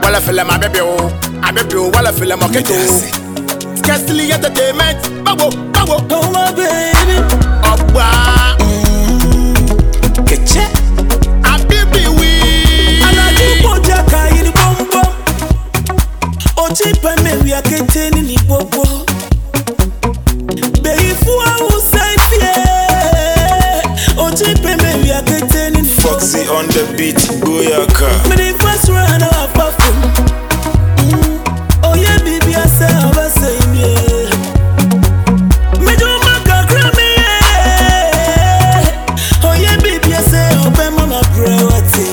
Wala feel my baby wala feel my keto. Scarcely entertainment, bago. Oh my baby, Oba, keche. a baby we. Anadi bojaka ini bombo. Oji pa me we are getting ni bobo. Baby fuwa usaitie. Oji pa me we are getting ni Foxy on the beat, Boyaka. me the first run of perfume. Oh yeah, baby, I say me. Me do my grammy. Oh yeah, baby, I say open mama brewati.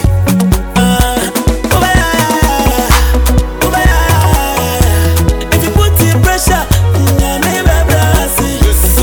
If you put the pressure, me babrasi.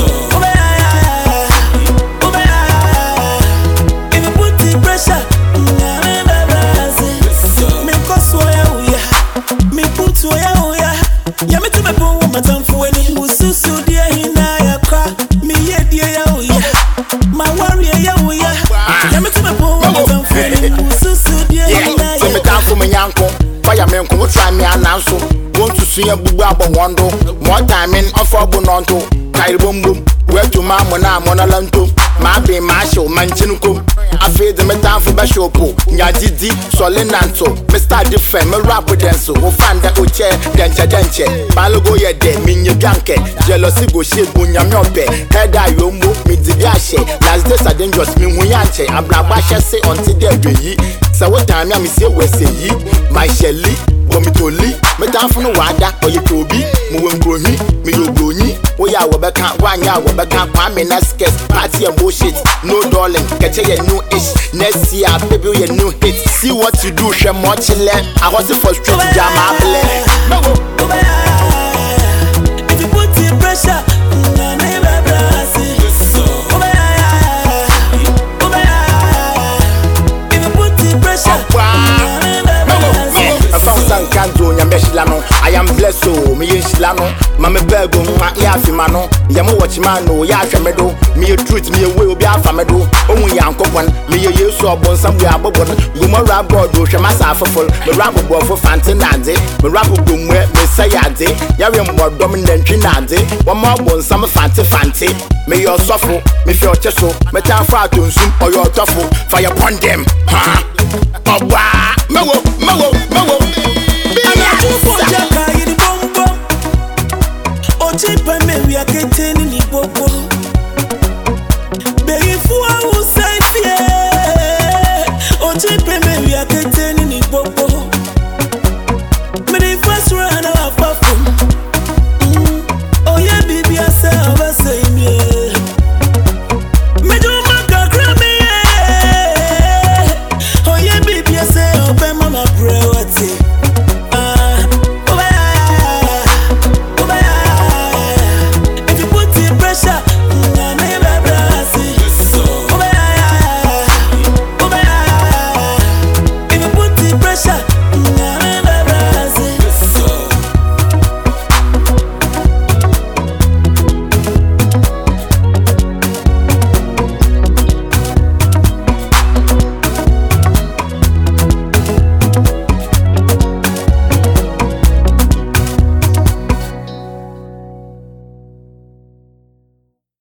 If you put the pressure, me babrasi. Me koswa uya, me put uya. Ya me tume po wo matamfu eni ususu die hina ya kwa. Me ye die ya uya, my warrior ya uya. Ya me tume po wo matamfu eni ususu die hina Yeah, so me ya time for me yanko. Fire me nko try me ananso. Want to see a bubu abo wando. More time in offer bononto. Kail boom boom. Where to mama na mona lanto. Ma be ma show man chinuko. I feel the me time for be show po. Nya didi solenanto. Me start different me rap with them so. Wo fan da oche denche. Balogo ye de minye bianke. Jealousy go shake go nyame ope. Head a yombo me didi ashe. Last days are dangerous me hunyanche. Abraba she say until there be yi. So what time ya me say we say yi. My Shelly Gomitoli, me down from the wada, or you toby, Muwengrohi, me yo brony, we are Wabaka, Wanya, Wabaka, Kwame Naskes, party and bullshit, no darling, catch a new ish, next year, baby, your new hit, see what you do, share much land, I was the first to jam my blend. If you put the pressure, me babrasi. If you put the pressure, I am blessed, so me is Lano, Mamma Bergo, my Yafimano, Yamu Watchmano, Yashamedo, me a truth, me a will be Alphamedo, only Uncle one, me a use or bon somewhere, Gumara board, Shamasa full, the rabble board for Fantinade, the rabble boom where Messiade, Yariam board dominant Trinade, one more bon summer fancy, may your suffer, me feel chesso, metal soon or your tofu, fire upon them, huh? Oh, wow, Mellow.